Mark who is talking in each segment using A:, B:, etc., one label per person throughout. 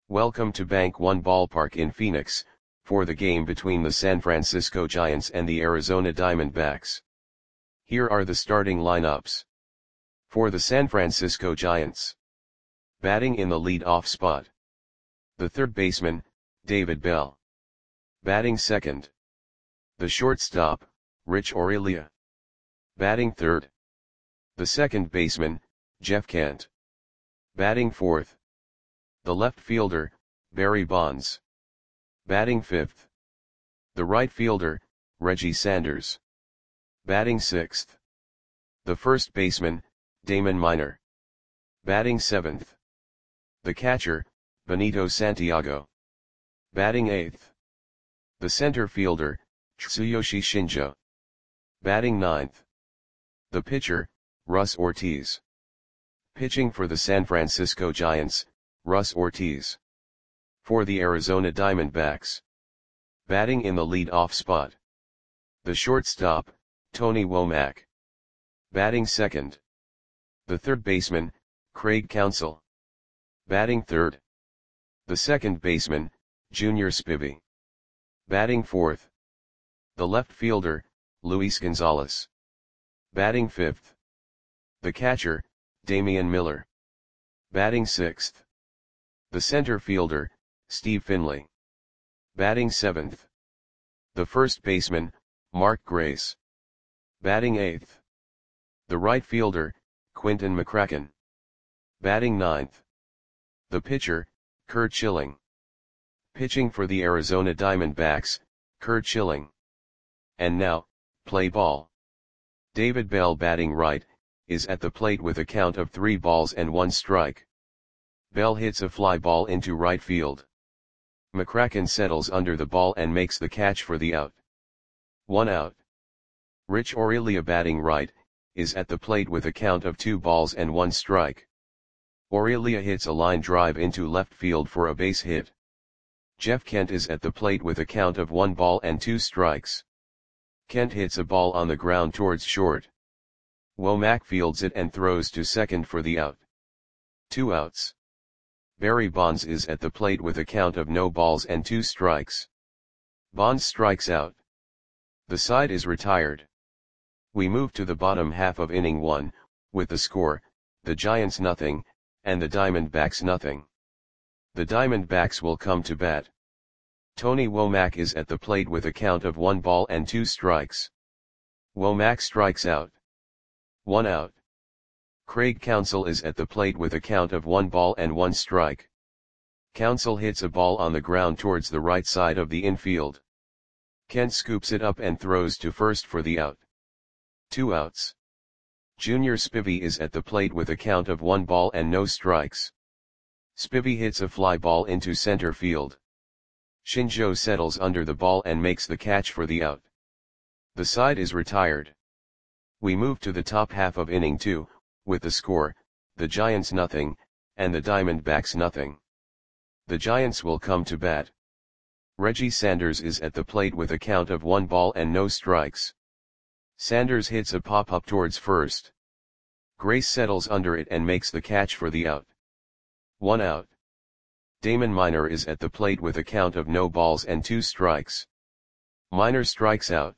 A: Welcome to Bank One Ballpark in Phoenix, for the game between the San Francisco Giants and the Arizona Diamondbacks. Here are the starting lineups. For the San Francisco Giants. Batting in the lead-off spot. The third baseman, David Bell. Batting second. The shortstop, Rich Aurilia. Batting third. The second baseman, Jeff Kent. Batting fourth. The left fielder, Barry Bonds. Batting fifth. The right fielder, Reggie Sanders. Batting sixth. The first baseman, Damon Minor. Batting seventh. The catcher, Benito Santiago. Batting eighth. The center fielder, Tsuyoshi Shinjo. Batting ninth. The pitcher, Russ Ortiz. Pitching for the San Francisco Giants, Russ Ortiz. For the Arizona Diamondbacks. Batting in the lead-off spot. The shortstop, Tony Womack. Batting second. The third baseman, Craig Counsell. Batting third. The second baseman, Junior Spivey. Batting fourth. The left fielder, Luis Gonzalez. Batting fifth. The catcher, Damian Miller. Batting sixth. The center fielder, Steve Finley. Batting seventh. The first baseman, Mark Grace. Batting eighth. The right fielder, Quinton McCracken. Batting ninth. The pitcher, Curt Schilling. Pitching for the Arizona Diamondbacks, Curt Schilling. And now, play ball. David Bell batting right, is at the plate with a count of 3 balls and 1 strike. Bell hits a fly ball into right field. McCracken settles under the ball and makes the catch for the out. 1 out. Rich Aurilia batting right, is at the plate with a count of 2 balls and 1 strike. Aurilia hits a line drive into left field for a base hit. Jeff Kent is at the plate with a count of 1 ball and 2 strikes. Kent hits a ball on the ground towards short. Womack fields it and throws to second for the out. 2 outs. Barry Bonds is at the plate with a count of no balls and 2 strikes. Bonds strikes out. The side is retired. We move to the bottom half of inning 1, with the score, the Giants nothing, and the Diamondbacks nothing. The Diamondbacks will come to bat. Tony Womack is at the plate with a count of 1 ball and 2 strikes. Womack strikes out. 1 out. Craig Counsell is at the plate with a count of 1 ball and 1 strike. Counsell hits a ball on the ground towards the right side of the infield. Kent scoops it up and throws to first for the out. 2 outs. Junior Spivey is at the plate with a count of 1 ball and no strikes. Spivey hits a fly ball into center field. Shinjo settles under the ball and makes the catch for the out. The side is retired. We move to the top half of inning 2, with the score, the Giants nothing, and the Diamondbacks nothing. The Giants will come to bat. Reggie Sanders is at the plate with a count of 1 ball and no strikes. Sanders hits a pop-up towards first. Grace settles under it and makes the catch for the out. 1 out. Damon Minor is at the plate with a count of no balls and 2 strikes. Minor strikes out.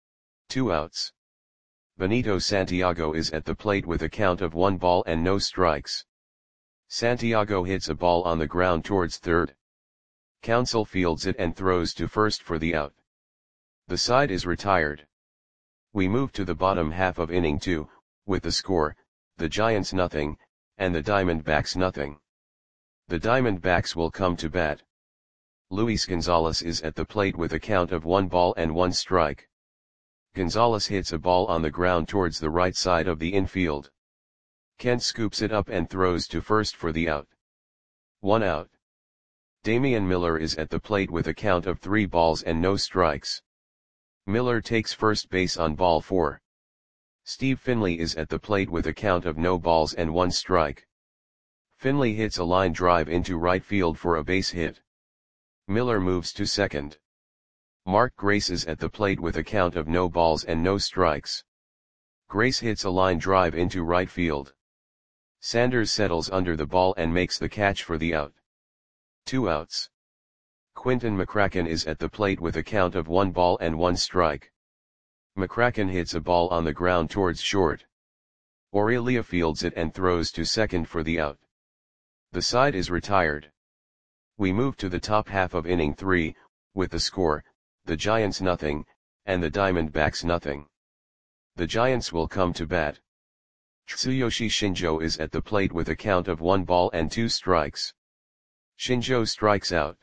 A: 2 outs. Benito Santiago is at the plate with a count of 1 ball and no strikes. Santiago hits a ball on the ground towards third. Counsell fields it and throws to first for the out. The side is retired. We move to the bottom half of inning 2, with the score, the Giants nothing, and the Diamondbacks nothing. The Diamondbacks will come to bat. Luis Gonzalez is at the plate with a count of 1 ball and 1 strike. Gonzalez hits a ball on the ground towards the right side of the infield. Kent scoops it up and throws to first for the out. 1 out. Damian Miller is at the plate with a count of 3 balls and no strikes. Miller takes first base on ball 4. Steve Finley is at the plate with a count of no balls and 1 strike. Finley hits a line drive into right field for a base hit. Miller moves to second. Mark Grace is at the plate with a count of no balls and no strikes. Grace hits a line drive into right field. Sanders settles under the ball and makes the catch for the out. 2 outs. Quinton McCracken is at the plate with a count of 1 ball and 1 strike. McCracken hits a ball on the ground towards short. Aurelia fields it and throws to second for the out. The side is retired. We move to the top half of inning 3, with the score, the Giants nothing, and the Diamondbacks nothing. The Giants will come to bat. Tsuyoshi Shinjo is at the plate with a count of 1 ball and 2 strikes. Shinjo strikes out.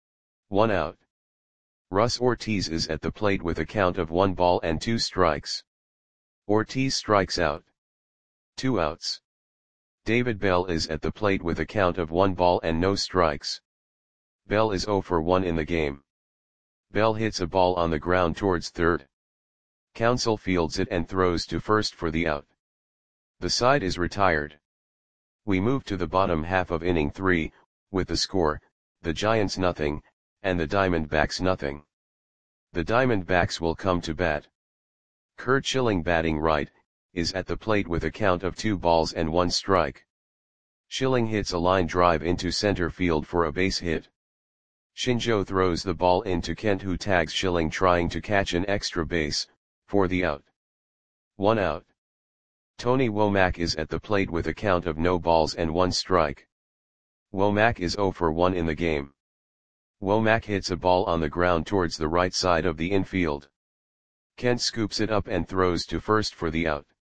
A: 1 out. Russ Ortiz is at the plate with a count of 1 ball and 2 strikes. Ortiz strikes out. 2 outs. David Bell is at the plate with a count of 1 ball and no strikes. Bell is 0 for 1 in the game. Bell hits a ball on the ground towards third. Counsell fields it and throws to first for the out. The side is retired. We move to the bottom half of inning 3, with the score, the Giants nothing, and the Diamondbacks nothing. The Diamondbacks will come to bat. Curt Schilling batting right, is at the plate with a count of 2 balls and 1 strike. Schilling hits a line drive into center field for a base hit. Shinjo throws the ball into Kent, who tags Schilling trying to catch an extra base, for the out. 1 out. Tony Womack is at the plate with a count of no balls and 1 strike. Womack is 0 for 1 in the game. Womack hits a ball on the ground towards the right side of the infield. Kent scoops it up and throws to first for the out.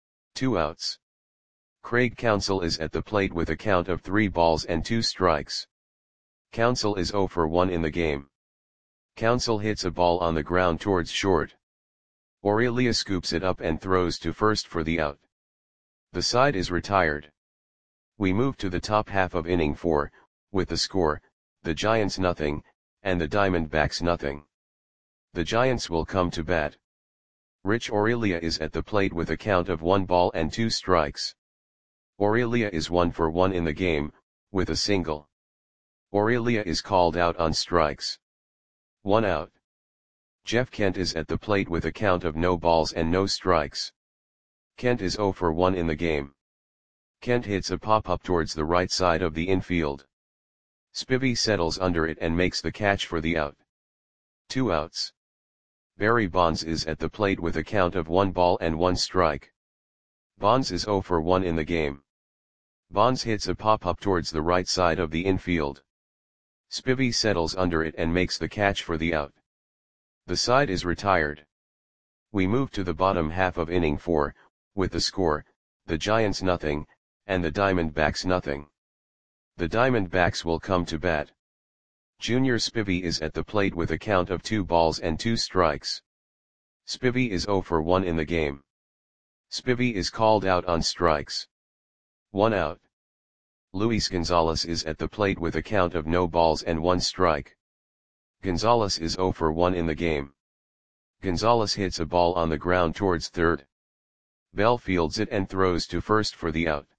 A: 2 outs. Craig Counsell is at the plate with a count of 3 balls and 2 strikes. Counsell is 0 for 1 in the game. Counsell hits a ball on the ground towards short. Aurelia scoops it up and throws to first for the out. The side is retired. We move to the top half of inning 4, with the score, the Giants nothing, and the Diamondbacks nothing. The Giants will come to bat. Rich Aurelia is at the plate with a count of 1 ball and 2 strikes. Aurelia is 1 for 1 in the game, with a single. Aurelia is called out on strikes. 1 out. Jeff Kent is at the plate with a count of no balls and no strikes. Kent is 0 for 1 in the game. Kent hits a pop-up towards the right side of the infield. Spivey settles under it and makes the catch for the out. 2 outs. Barry Bonds is at the plate with a count of 1 ball and 1 strike. Bonds is 0 for 1 in the game. Bonds hits a pop-up towards the right side of the infield. Spivey settles under it and makes the catch for the out. The side is retired. We move to the bottom half of inning 4, with the score, the Giants nothing, and the Diamondbacks nothing. The Diamondbacks will come to bat. Junior Spivey is at the plate with a count of 2 balls and 2 strikes. Spivey is 0 for 1 in the game. Spivey is called out on strikes. 1 out. Luis Gonzalez is at the plate with a count of no balls and 1 strike. Gonzalez is 0 for 1 in the game. Gonzalez hits a ball on the ground towards third. Bell fields it and throws to first for the out.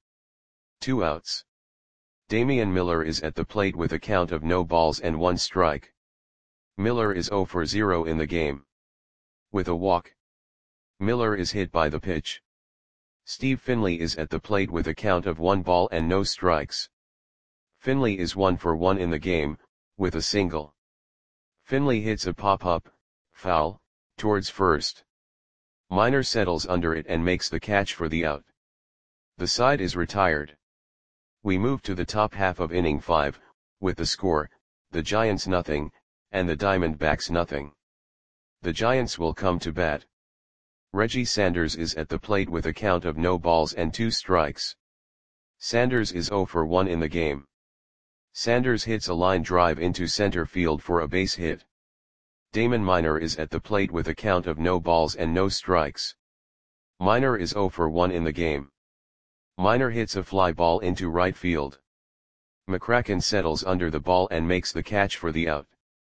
A: 2 outs. Damian Miller is at the plate with a count of no balls and 1 strike. Miller is 0 for 0 in the game. With a walk. Miller is hit by the pitch. Steve Finley is at the plate with a count of 1 ball and no strikes. Finley is 1 for 1 in the game, with a single. Finley hits a pop-up, foul, towards first. Minor settles under it and makes the catch for the out. The side is retired. We move to the top half of inning 5, with the score, the Giants nothing, and the Diamondbacks nothing. The Giants will come to bat. Reggie Sanders is at the plate with a count of no balls and 2 strikes. Sanders is 0 for 1 in the game. Sanders hits a line drive into center field for a base hit. Damon Minor is at the plate with a count of no balls and no strikes. Minor is 0 for 1 in the game. Minor hits a fly ball into right field. McCracken settles under the ball and makes the catch for the out.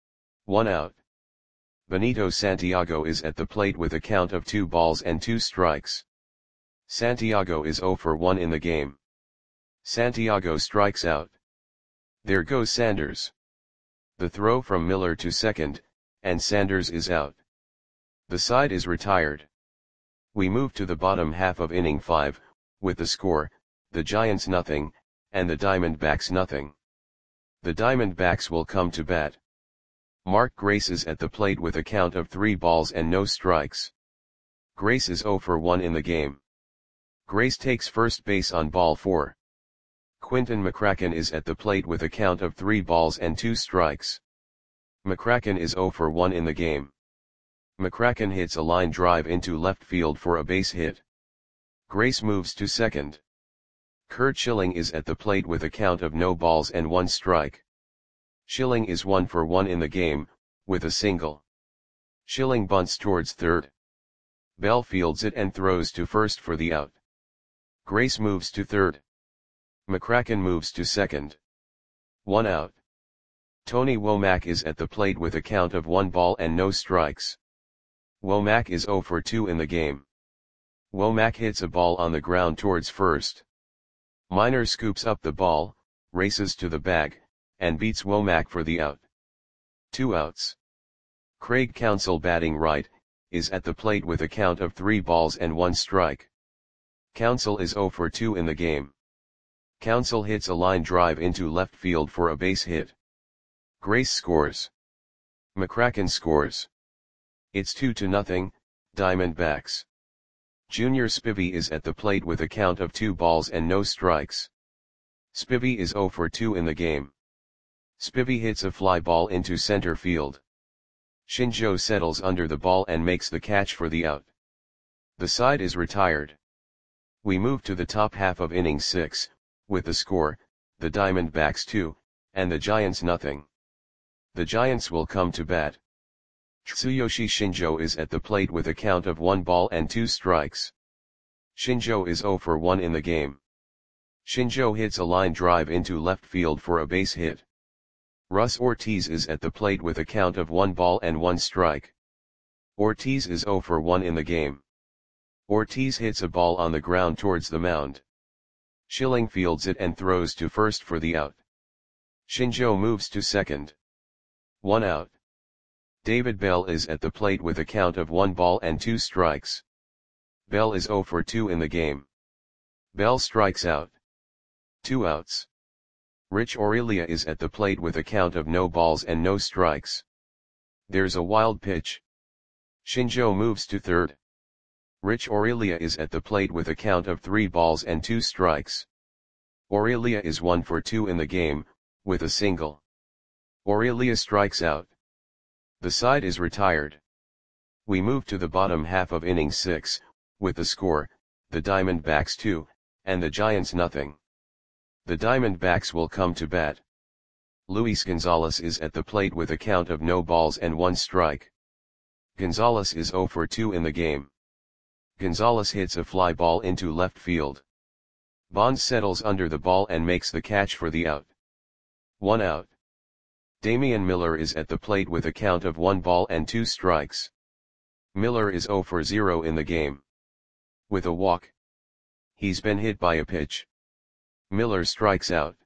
A: 1 out. Benito Santiago is at the plate with a count of 2 balls and 2 strikes. Santiago is 0 for 1 in the game. Santiago strikes out. There goes Sanders. The throw from Miller to second, and Sanders is out. The side is retired. We move to the bottom half of inning 5, with the score, the Giants nothing, and the Diamondbacks nothing. The Diamondbacks will come to bat. Mark Grace is at the plate with a count of 3 balls and no strikes. Grace is 0 for 1 in the game. Grace takes first base on ball 4. Quinton McCracken is at the plate with a count of 3 balls and 2 strikes. McCracken is 0 for 1 in the game. McCracken hits a line drive into left field for a base hit. Grace moves to second. Curt Schilling is at the plate with a count of no balls and 1 strike. Schilling is 1 for 1 in the game, with a single. Schilling bunts towards third. Bell fields it and throws to first for the out. Grace moves to third. McCracken moves to second. 1 out. Tony Womack is at the plate with a count of 1 ball and no strikes. Womack is 0 for 2 in the game. Womack hits a ball on the ground towards first. Minor scoops up the ball, races to the bag, and beats Womack for the out. 2 outs. Craig Counsell, batting right, is at the plate with a count of 3 balls and 1 strike. Counsell is 0 for 2 in the game. Counsell hits a line drive into left field for a base hit. Grace scores. McCracken scores. It's 2-0, Diamondbacks. Junior Spivey is at the plate with a count of 2 balls and no strikes. Spivey is 0 for 2 in the game. Spivey hits a fly ball into center field. Shinjo settles under the ball and makes the catch for the out. The side is retired. We move to the top half of inning 6, with the score, the Diamondbacks 2, and the Giants nothing. The Giants will come to bat. Tsuyoshi Shinjo is at the plate with a count of 1 ball and 2 strikes. Shinjo is 0 for 1 in the game. Shinjo hits a line drive into left field for a base hit. Russ Ortiz is at the plate with a count of 1 ball and 1 strike. Ortiz is 0 for 1 in the game. Ortiz hits a ball on the ground towards the mound. Schilling fields it and throws to first for the out. Shinjo moves to second. 1 out. David Bell is at the plate with a count of 1 ball and 2 strikes. Bell is 0 for 2 in the game. Bell strikes out. 2 outs. Rich Aurelia is at the plate with a count of no balls and no strikes. There's a wild pitch. Shinjo moves to third. Rich Aurelia is at the plate with a count of 3 balls and 2 strikes. Aurelia is 1 for 2 in the game, with a single. Aurelia strikes out. The side is retired. We move to the bottom half of inning 6, with the score, the Diamondbacks 2, and the Giants nothing. The Diamondbacks will come to bat. Luis Gonzalez is at the plate with a count of no balls and 1 strike. Gonzalez is 0 for 2 in the game. Gonzalez hits a fly ball into left field. Bonds settles under the ball and makes the catch for the out. 1 out. Damian Miller is at the plate with a count of 1 ball and 2 strikes. Miller is 0 for 0 in the game. With a walk. He's been hit by a pitch. Miller strikes out.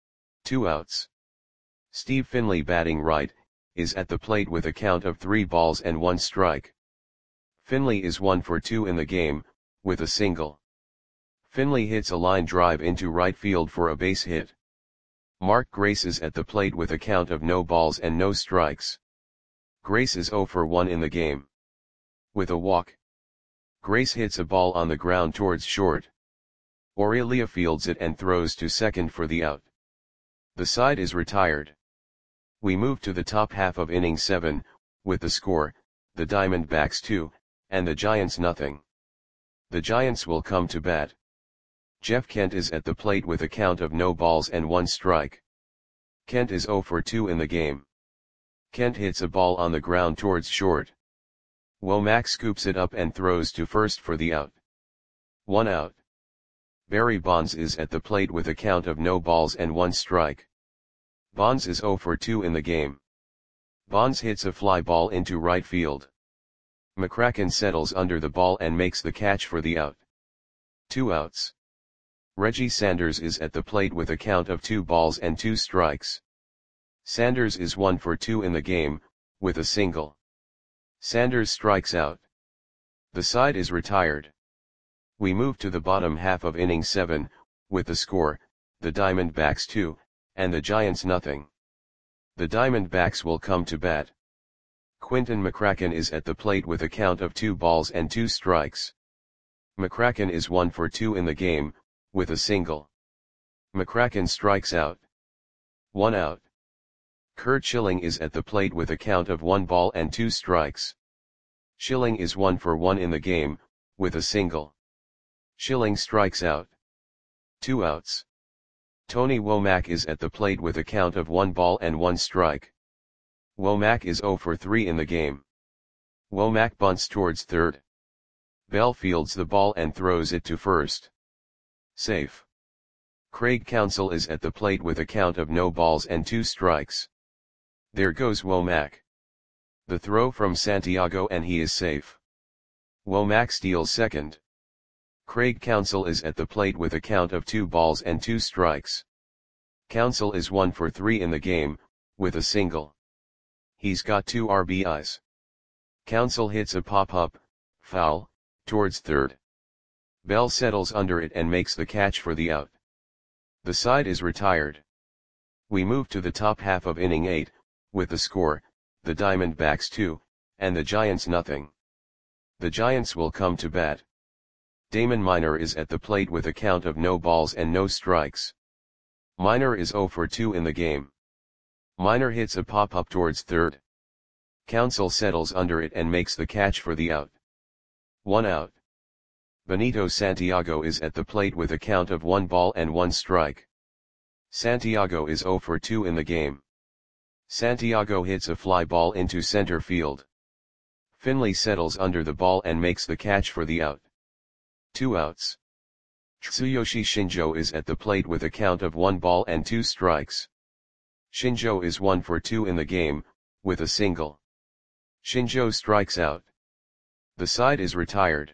A: 2 outs. Steve Finley, batting right, is at the plate with a count of 3 balls and 1 strike. Finley is 1 for 2 in the game, with a single. Finley hits a line drive into right field for a base hit. Mark Grace is at the plate with a count of no balls and no strikes. Grace is 0 for 1 in the game. With a walk. Grace hits a ball on the ground towards short. Aurelia fields it and throws to second for the out. The side is retired. We move to the top half of inning 7, with the score, the Diamondbacks 2, and the Giants nothing. The Giants will come to bat. Jeff Kent is at the plate with a count of no balls and 1 strike. Kent is 0 for 2 in the game. Kent hits a ball on the ground towards short. Womack scoops it up and throws to first for the out. 1 out. Barry Bonds is at the plate with a count of no balls and 1 strike. Bonds is 0 for 2 in the game. Bonds hits a fly ball into right field. McCracken settles under the ball and makes the catch for the out. 2 outs. Reggie Sanders is at the plate with a count of 2 balls and 2 strikes. Sanders is 1 for 2 in the game, with a single. Sanders strikes out. The side is retired. We move to the bottom half of inning 7, with the score, the Diamondbacks 2, and the Giants nothing. The Diamondbacks will come to bat. Quinton McCracken is at the plate with a count of 2 balls and 2 strikes. McCracken is 1 for 2 in the game, with a single. McCracken strikes out. 1 out. Curt Schilling is at the plate with a count of 1 ball and 2 strikes. Schilling is 1 for 1 in the game, with a single. Schilling strikes out. 2 outs. Tony Womack is at the plate with a count of 1 ball and 1 strike. Womack is 0 for 3 in the game. Womack bunts towards third. Bell fields the ball and throws it to first. Safe. Craig Counsell is at the plate with a count of no balls and 2 strikes. There goes Womack. The throw from Santiago and he is safe. Womack steals second. Craig Counsell is at the plate with a count of 2 balls and 2 strikes. Counsell is 1 for 3 in the game, with a single. He's got 2 RBIs. Counsell hits a pop-up, foul, towards third. Bell settles under it and makes the catch for the out. The side is retired. We move to the top half of inning 8, with the score, the Diamondbacks 2, and the Giants nothing. The Giants will come to bat. Damon Minor is at the plate with a count of no balls and no strikes. Minor is 0 for 2 in the game. Minor hits a pop-up towards third. Counsell settles under it and makes the catch for the out. 1 out. Benito Santiago is at the plate with a count of 1 ball and 1 strike. Santiago is 0 for 2 in the game. Santiago hits a fly ball into center field. Finley settles under the ball and makes the catch for the out. 2 outs. Tsuyoshi Shinjo is at the plate with a count of 1 ball and 2 strikes. Shinjo is 1 for 2 in the game, with a single. Shinjo strikes out. The side is retired.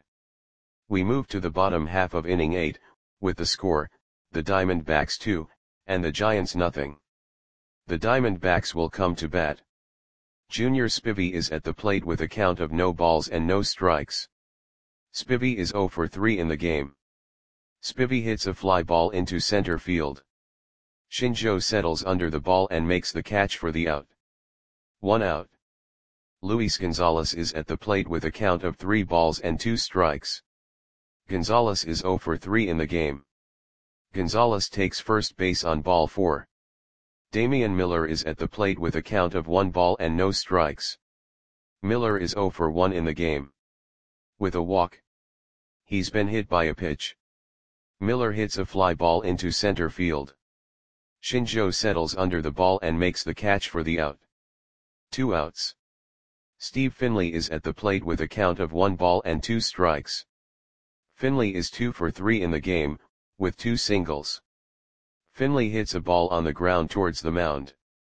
A: We move to the bottom half of inning 8, with the score, the Diamondbacks 2, and the Giants nothing. The Diamondbacks will come to bat. Junior Spivey is at the plate with a count of no balls and no strikes. Spivey is 0 for 3 in the game. Spivey hits a fly ball into center field. Shinjo settles under the ball and makes the catch for the out. 1 out. Luis Gonzalez is at the plate with a count of 3 balls and 2 strikes. Gonzalez is 0 for 3 in the game. Gonzalez takes first base on ball 4. Damian Miller is at the plate with a count of 1 ball and no strikes. Miller is 0 for 1 in the game. With a walk. He's been hit by a pitch. Miller hits a fly ball into center field. Shinjo settles under the ball and makes the catch for the out. 2 outs. Steve Finley is at the plate with a count of 1 ball and 2 strikes. Finley is 2 for 3 in the game, with 2 singles. Finley hits a ball on the ground towards the mound.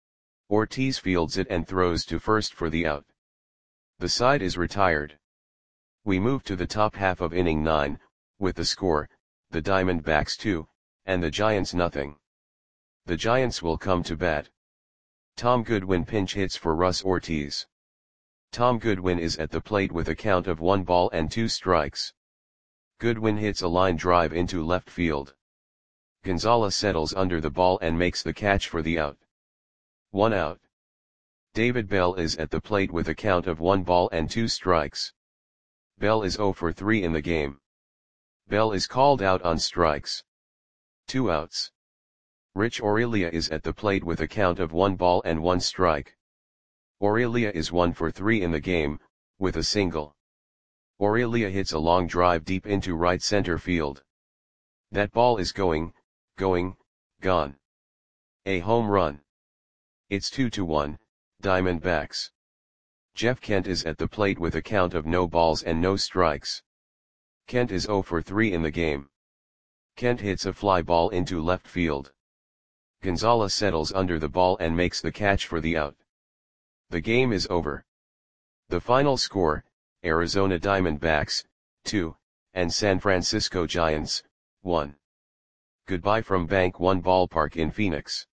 A: Ortiz fields it and throws to first for the out. The side is retired. We move to the top half of inning 9, with the score, the Diamondbacks 2, and the Giants nothing. The Giants will come to bat. Tom Goodwin pinch hits for Russ Ortiz. Tom Goodwin is at the plate with a count of 1 ball and 2 strikes. Goodwin hits a line drive into left field. Gonzalez settles under the ball and makes the catch for the out. 1 out. David Bell is at the plate with a count of 1 ball and 2 strikes. Bell is 0 for 3 in the game. Bell is called out on strikes. 2 outs. Rich Aurelia is at the plate with a count of 1 ball and 1 strike. Aurelia is 1 for 3 in the game, with a single. Aurelia hits a long drive deep into right center field. That ball is going, gone. A home run. It's 2-1, Diamondbacks. Jeff Kent is at the plate with a count of no balls and no strikes. Kent is 0 for 3 in the game. Kent hits a fly ball into left field. Gonzalez settles under the ball and makes the catch for the out. The game is over. The final score, Arizona Diamondbacks, 2, and San Francisco Giants, 1. Goodbye from Bank One Ballpark in Phoenix.